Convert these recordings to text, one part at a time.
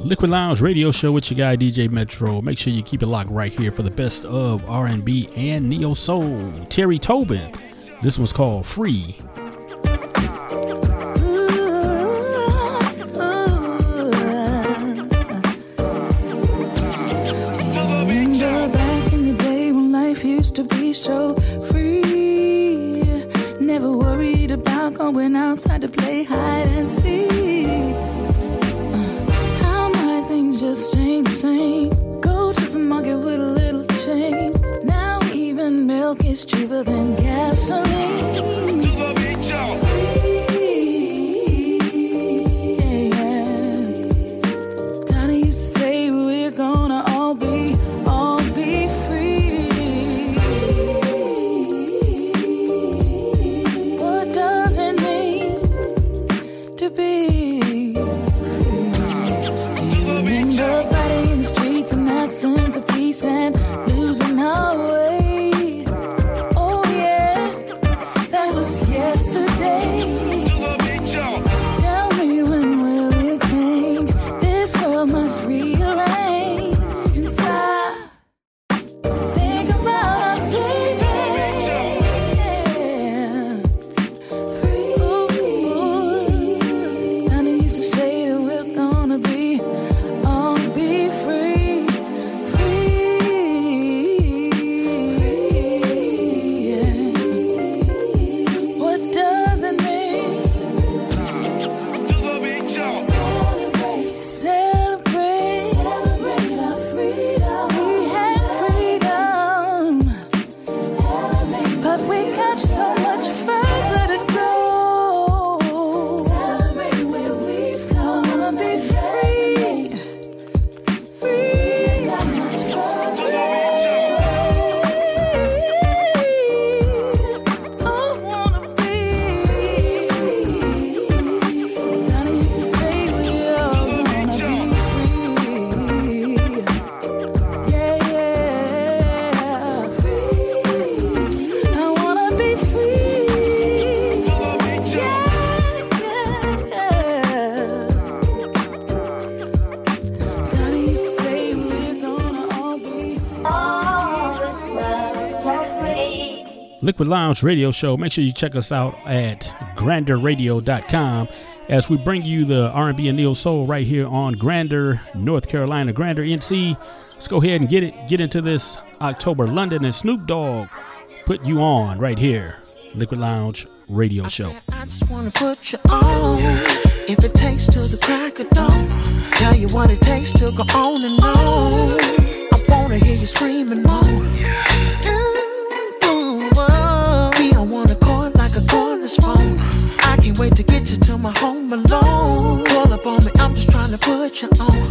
Liquid Lounge Radio Show with your guy DJ Metro. Make sure you keep it locked right here for the best of R&B and Neo Soul. Terry Tobin. This one's called Free. Remember back in the day when life used to be so free. Never worried about going outside to play hide and seek. Just ain't the same. Go to the market with a little change. Now even milk is cheaper than gasoline. Free, yeah. Daddy used to say we're gonna all be free. What does it mean to be? Fighting in the streets in absence of peace and losing our way. Oh yeah, that was yesterday. Tell me when will it change? This world must rearrange and stop to think about our baby. Free. And I used to say that we're gonna be free, yeah. What does it mean? Celebrate our freedom. We had freedom, but we got so much further to go. Celebrate where we've come. I wanna be free. Liquid Lounge Radio Show. Make sure you check us out at granderradio.com as we bring you the R&B and Neo Soul right here on Grander, North Carolina, Grander, NC. Let's go ahead and get into this October. London and Snoop Dogg put you on right here. Liquid Lounge Radio Show. I just wanna put you on. If it takes till the crack of dawn, tell you what it takes to go on and on. I wanna hear you screaming more. We on one accord like a cordless phone. I can't wait to get you to my home alone. Pull up on me, I'm just trying to put you on.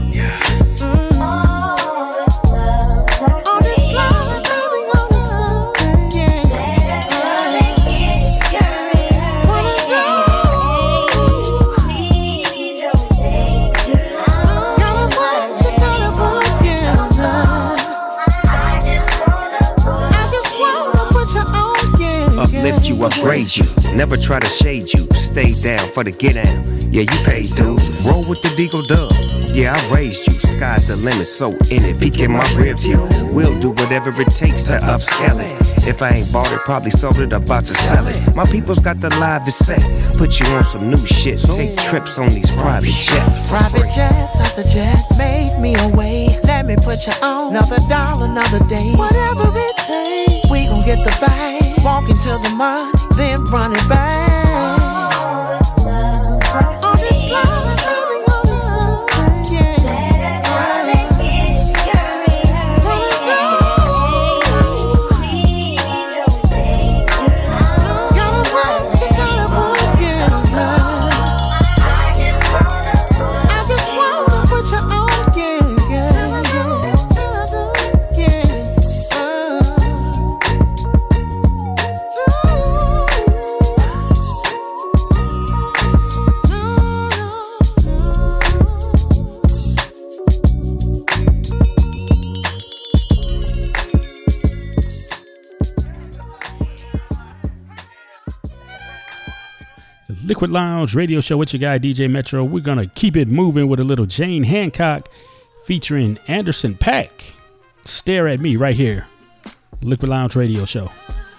All this love, baby, all this love, yeah. What I do? Gotta put you, yeah. I just wanna put you on. Uplift you, upgrade you, never try to shade you. Stay down for the get down. Yeah, you pay dues. Roll with the Deagle Dub. Yeah, I raised you. Sky's the limit, so in it. Peek in my rear view. We'll do whatever it takes to upscale it. If I ain't bought it, probably sold it, about to sell it. My people's got the live to say. Put you on some new shit. Take trips on these private jets. Private jets, out the jets. Made me away. Let me put you on. Another dollar, another day. Whatever it takes. We gon' get the bag. Walk into the mud, then run it back. All this love, baby, all this love, yeah. What I do? Gotta put, yeah. I just wanna put you on, yeah. Liquid Lounge Radio Show with your guy DJ Metro. We're gonna keep it moving with a little Jane Hancock featuring Anderson .Paak. Stare at Me right here. Liquid Lounge Radio Show.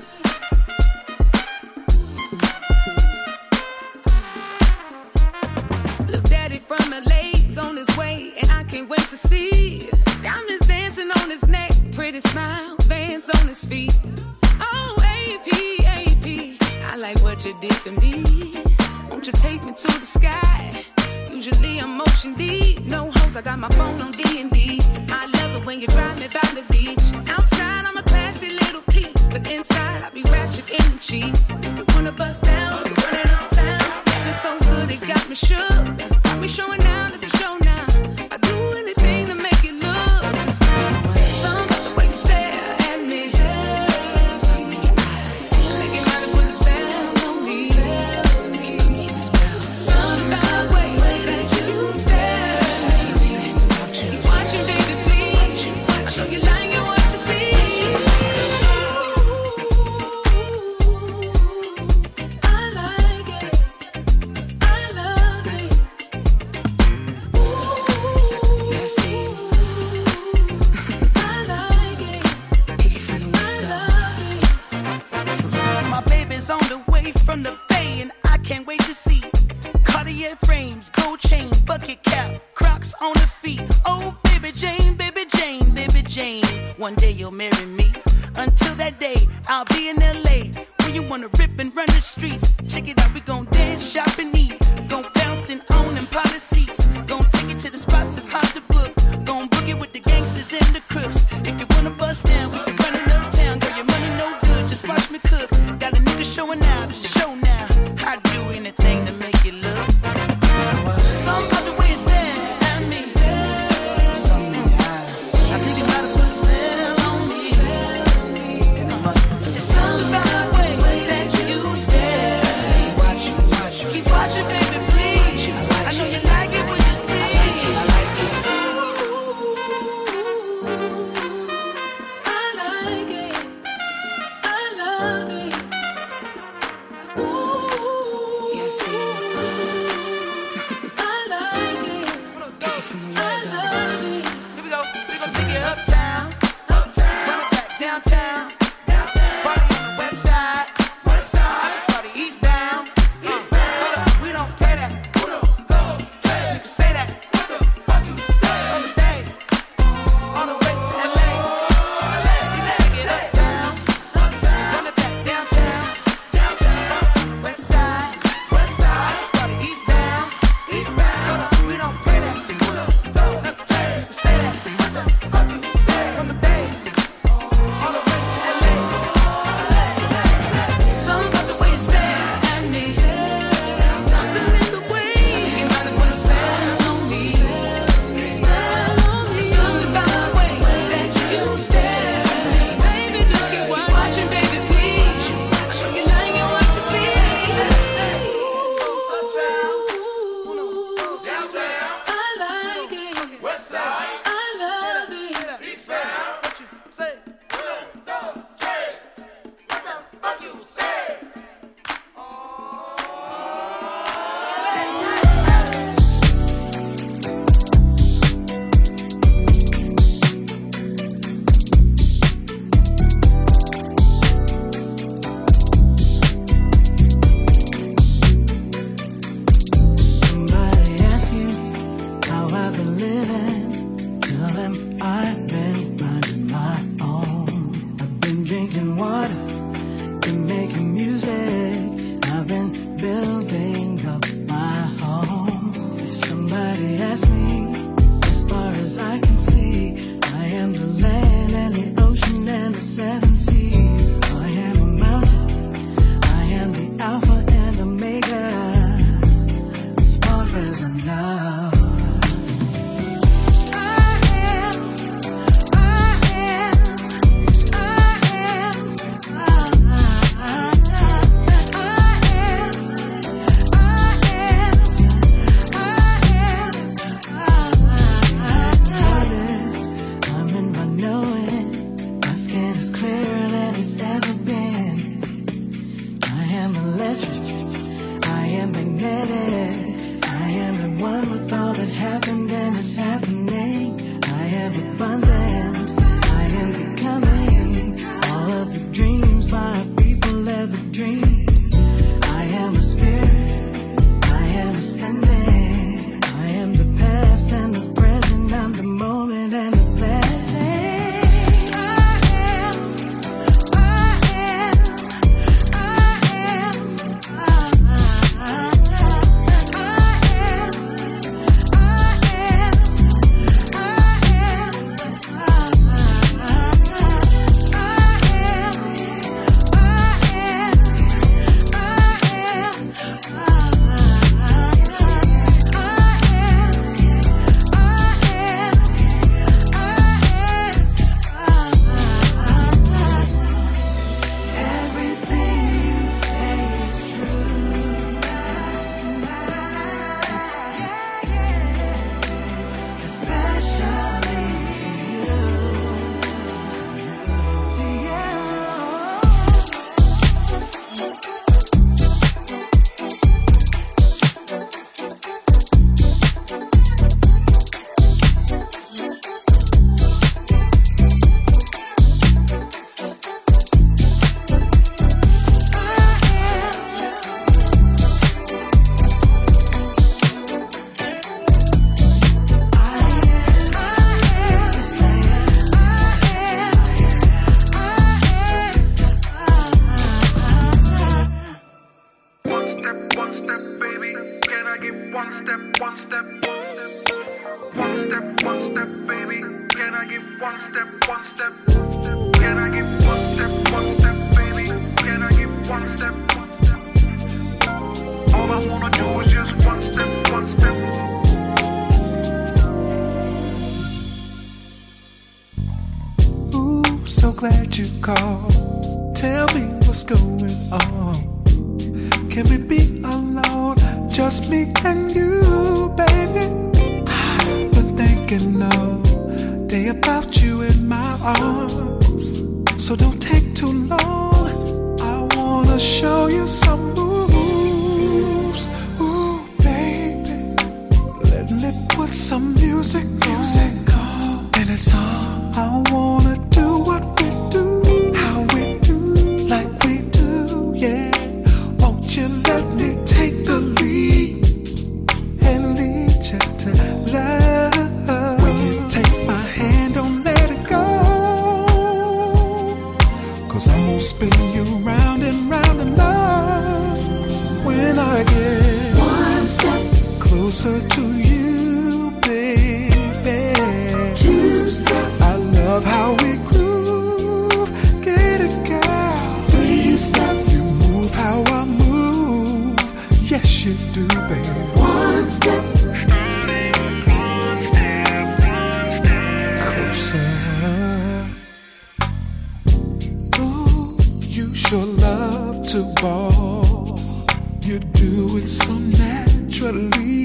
Look, daddy from LA's on his way, and I can't wait to see. Diamonds dancing on his neck, pretty smile, Vans on his feet. Oh, AP, I like what you did to me. Won't you take me to the sky? Usually I'm motion deep, no hoes, I got my phone on D&D. I love it when you drive me by the beach. Outside I'm a classy little piece, but inside I be ratchet in the sheets. If you wanna bust down, we run it uptown. It's so good it got me shook. Got me showing down, it's a show now. I do anything to make it look. Some about the way you stare at me. Make it might put a spell on me. Some about the way that you stare. Keep watching, baby, please. I know you like it what you see. I like it. I love it. Yes, I like it. I love it. My baby's on the way from the bay, and I can't wait to see. Cartier frames, gold chain, bucket cap, Crocs on the feet. Oh, baby Jane, baby Jane, baby Jane. One day you'll marry me. Until that day, I'll be in LA. When you wanna rip and run the streets. Check it out, we gon' dance, shop, and eat. Gon' bounce and own and pilot seats. Gon' take it to the spots that's hard to book. Gon' boogie with the gangsters and the crooks. If you wanna bust down, we can run it uptown. Girl, your money no good, just watch me cook. Got a nigga showing out, it's a show now. I'd do anything to make it look. Some about the way you stare at me. I think you might have put a spell on me. It's something about the way that you stare. Keep watching, baby, please. I know you like it when you see. I like it. I love it. Yes, I like it. I love it. Here we go. We gon' take it uptown. Run it back downtown. Party on the west side. Party eastbound. Hold up, we don't play that. You can say that. From the bay, all the way to LA. We gon' take it uptown. Run it back downtown. West side. Party eastbound. Hold up, we don't play that. You say that. From the bay, all the way to LA. Something about the way you stare at me. Something in the way you might have put a spell on me. Something about the way that you stare. Baby, just keep watching, baby, please. I know you like it what you see. I like it. I love it. Somebody ask you how I've been living. Tell them I've been minding my own. I've been drinking water, been making music. I've been building up my home. If somebody asks me, as far as I can see, I am the land and the ocean and the seven seas. I am a mountain, I am the Alpha and Omega. As far as I know, I I'm in my knowing. My skin is clearer than it's ever been. I am electric, I am magnetic. one step, one step, one step, baby? Can I get one step, one step? Can I get one step, baby? Can I get one step? All I wanna do is just one step, one step. Ooh, so glad you called. Tell me what's going on. Can we be alone? Just me and you, baby. I've been thinking all day about you in my arms. So don't take too long. I wanna show you some moves. Ooh, baby, let me put some music on. And it's all I wanna do what we do, how we do, like we do, yeah. Won't you let me take the lead and lead you to love? When you take my hand, don't let it go, 'cause I'm gonna spin you round and round and round. When I get one step closer to you, baby, two steps, I love how we groove. Get it, girl. Three steps, you move how I move. Yes, you do, baby. One step, closer. Ooh, you sure love to ball. You do it so naturally.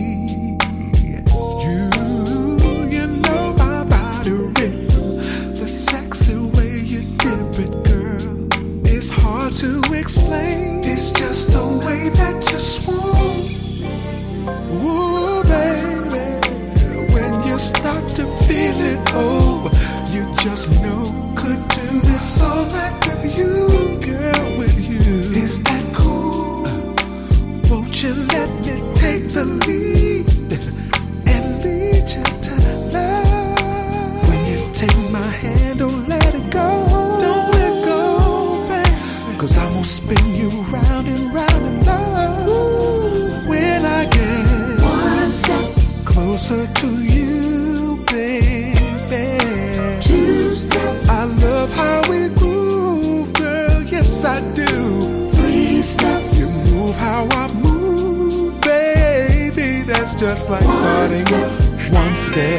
You know my body rhythm, the sexy way you dip it, girl. It's hard to explain. It's just the way that you swoon. Ooh, baby, when you start to feel it, oh, you just know could do this all night with you, girl, with you. Is that cool? Won't you let me take the lead and lead you to love? When you take my hand, don't let it go. Don't let go, baby, 'cause I'm gonna spin you round and round and round. When I get one step closer to you, baby, two steps, I love how we groove, girl, yes I do. Three steps, you move how I move, baby, that's just like starting one step.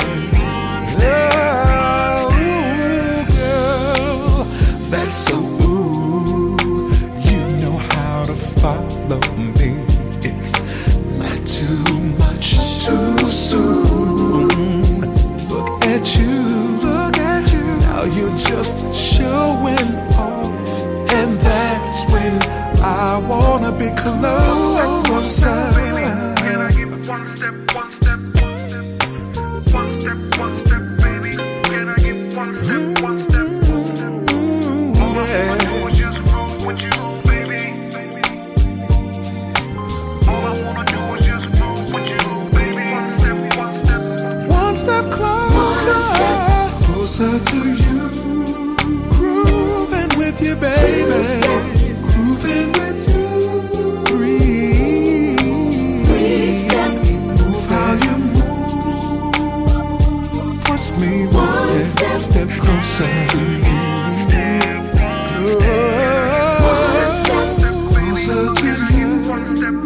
Oh, girl, that's so ooh. You know how to follow me. It's not too much too soon. Look at you, now you're just showing off, and that's when I wanna be closer. Can I get one step, one step, one step, one step, baby? Can I get one step, one step, one step? All I wanna do is just groove with you, baby. All I wanna do is just groove with you, baby. One step, one step, one step closer, closer to you. Grooving with you, baby. Grooving with you. Three steps. Move how you move. Push me one step closer to you. One step closer to you. one step,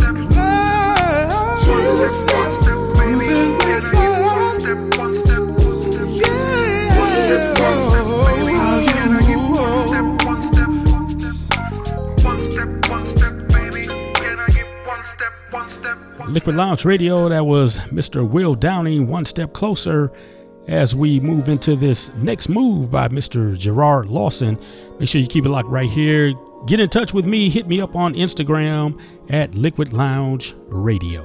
Two steps. Moving with you. one step, one step, Yeah. Three steps. How you move. One step, baby. Can I get one step, one step? Liquid Lounge Radio, that was Mr. Will Downing, One Step Closer. As we move into this next move by Mr. Gerard Lawson, make sure you keep it locked right here. Get in touch with me. Hit me up on Instagram at Liquid Lounge Radio.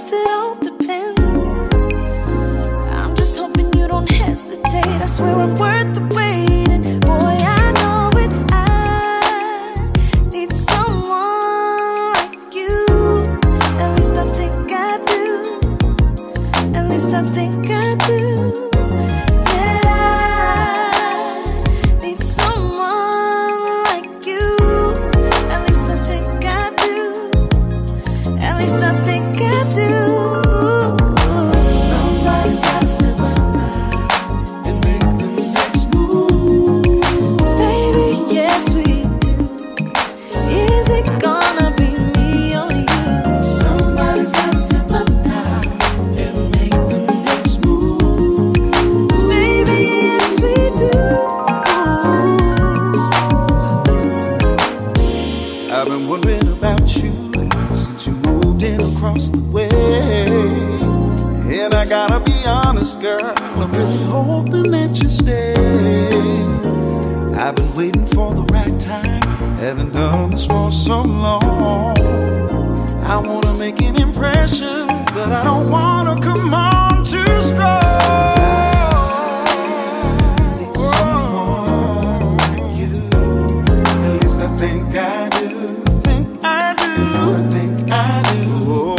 guess it all depends. I'm just hoping you don't hesitate. I swear I'm worth the wait. And boy, I know it. I need someone like you. At least I think I do. At least I think I do. Girl, I'm really hoping that you stay. I've been waiting for the right time. Haven't done this for so long. I wanna make an impression, but I don't wanna come on too strong. I need someone like you. At least I think I do. Think I do. I think I do.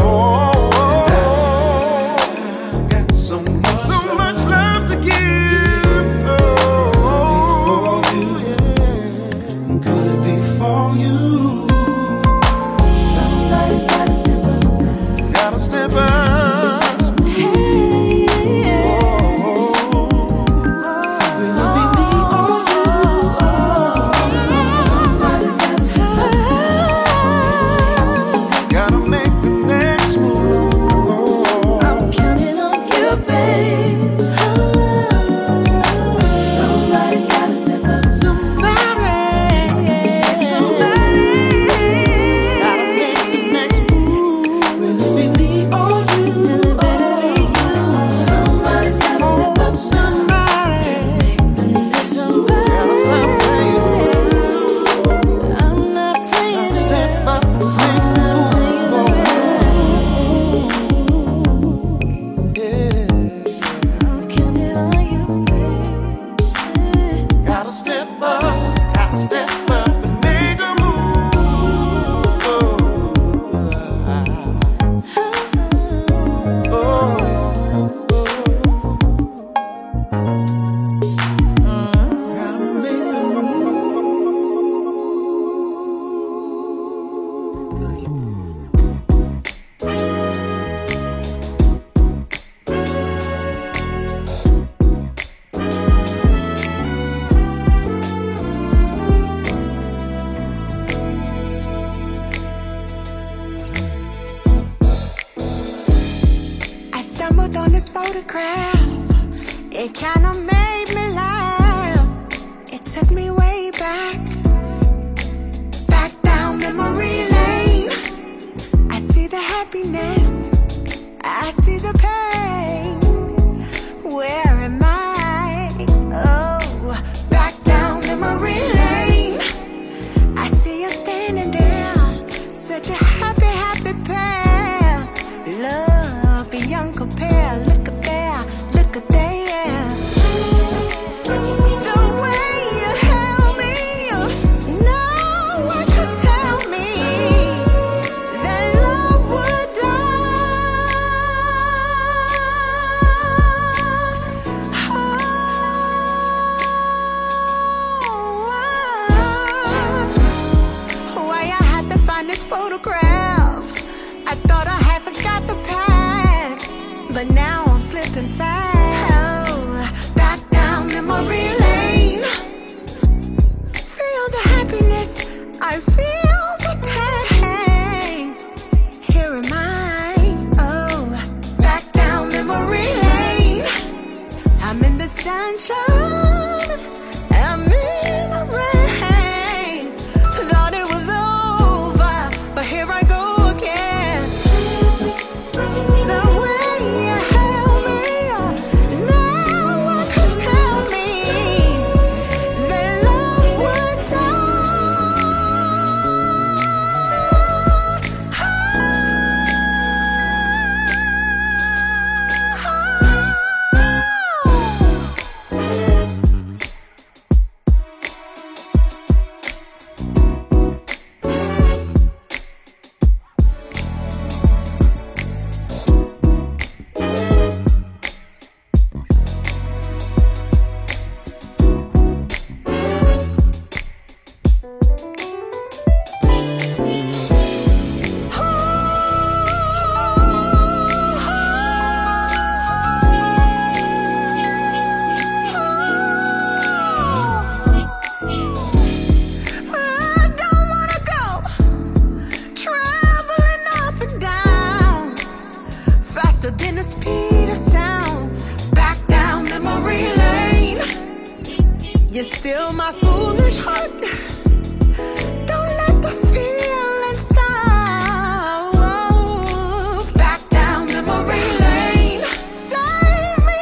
faster than the speed of sound. Back down memory lane. You're still my foolish heart. Don't let the feeling stop. Back down memory lane. Save me,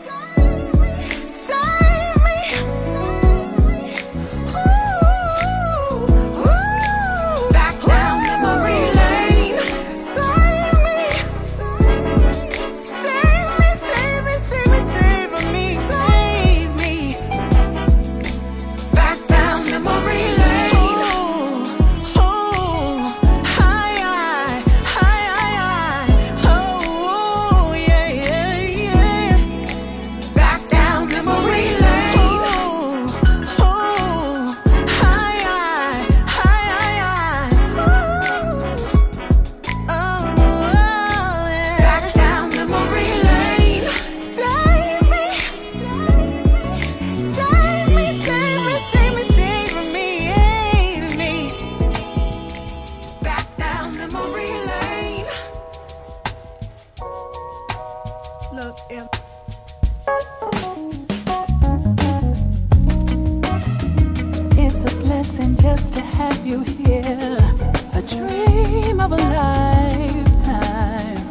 save me. Ooh, back down memory lane. Save me, save me, save me, save me, save me, save me. Back down memory lane. Oh, high, oh, yeah, yeah, yeah. Back down memory lane. Oh, high, back down memory lane. Save me, save me, save me, save me, save me, save me. Back down memory lane. Look, It's a blessing just to have you here, a dream of a lifetime.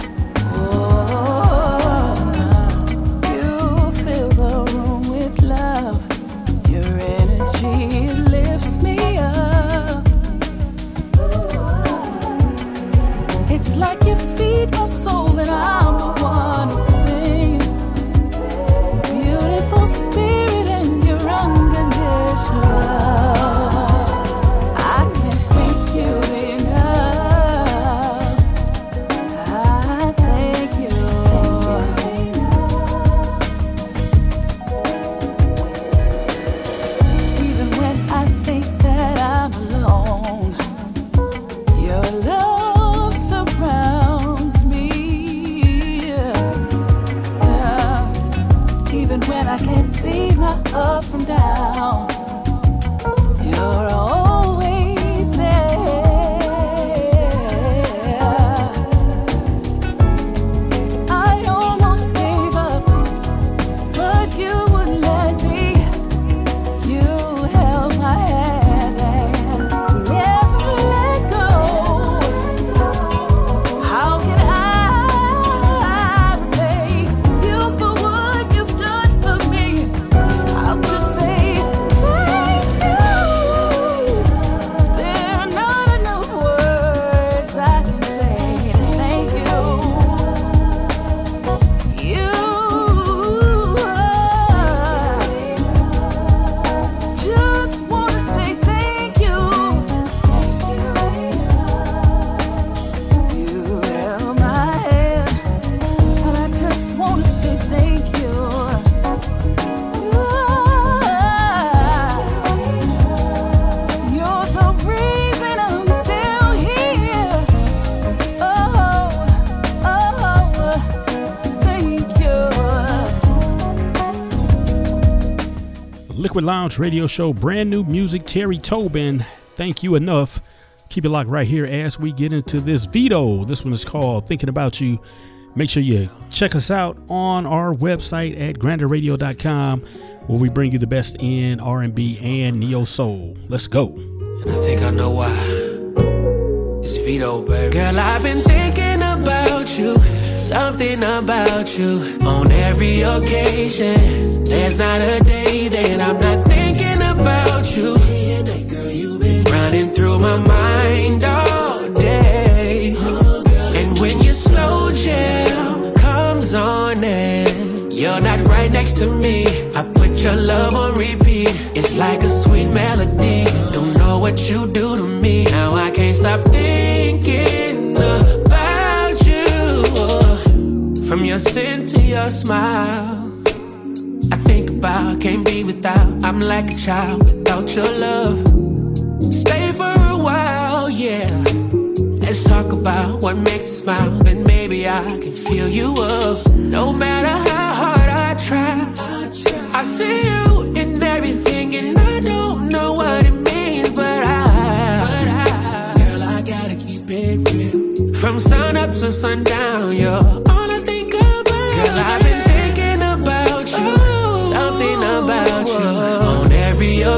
Oh, you fill the room with love. Your energy lifts me up. It's like you feed my soul and I'm the one who sings. Beautiful spirit and your unconditional love. I can't thank you enough. I thank you. Even when I think that I'm alone, your love surrounds me. Even when I can't see my up from down, you're always there. I almost gave up, but you wouldn't let me. You held my hand and never let go. How can I repay you for what you've done for me? I'll just say thank you. There are not enough words I can say to thank you. Just wanna say thank you. You held my hand, and I just wanna say thank you. You're the reason I'm still here. Oh, thank you. Liquid Lounge Radio Show, brand new music, Terry Tobin. Thank you enough. Keep it locked right here as we get into this Vito. This one is called Thinking About You. Make sure you check us out on our website at granderradio.com, where we bring you the best in R&B and neo soul. Let's go. And I think I know why. It's Vito, baby. Girl, I've been thinking about you, something about you on every occasion. There's not a day that I'm not thinking about you. Girl, you've been running through my mind all day. And when your slow jam comes on and you're not right next to me, I put your love on repeat. It's like a sweet melody. Don't know what you do to me. Now I can't stop thinking about you. From your scent to your smile, I think about, can't be without. I'm like a child without your love. Stay for a while, yeah. Let's talk about what makes you smile. Then maybe I can fill you up. No matter how hard I try, I see you in everything, and I don't know what it means, but girl, I gotta keep it real. From sun up to sundown, you're all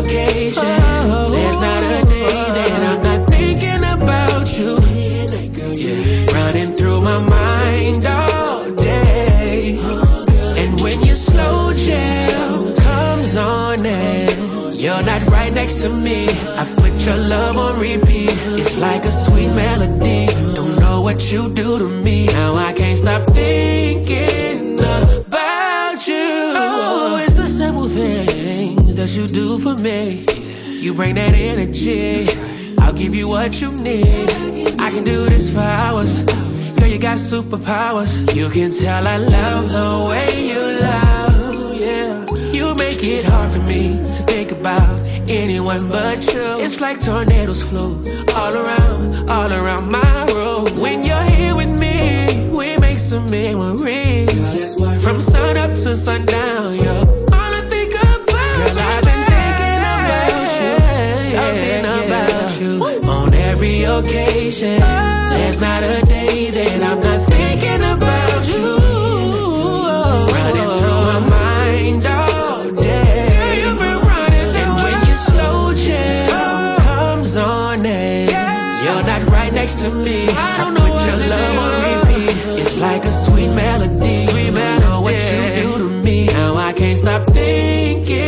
occasion. There's not a day that I'm not thinking about you. Yeah, running through my mind all day. And when your slow jam comes on and you're not right next to me, I put your love on repeat. It's like a sweet melody. Don't know what you do to me. Now I can't stop thinking about you. Oh, it's the simple things that you do for me. You bring that energy. I'll give you what you need. I can do this for hours. Girl, you got superpowers. You can tell I love the way you love. Yeah, you make it hard for me to think about anyone but you. It's like tornadoes flow all around my room. When you're here with me, we make some memories. From sun up to sundown, yo. All I think about, girl, I've been thinking about you, something about you. On every occasion, there's not a day that I'm not thinking about you. Running through my mind all day. Girl, you've been running through. And when your slow jam comes on and you're not right next to me, I don't know what your love on repeat. It's like a sweet melody. I know what you do to me. Now I can't stop thinking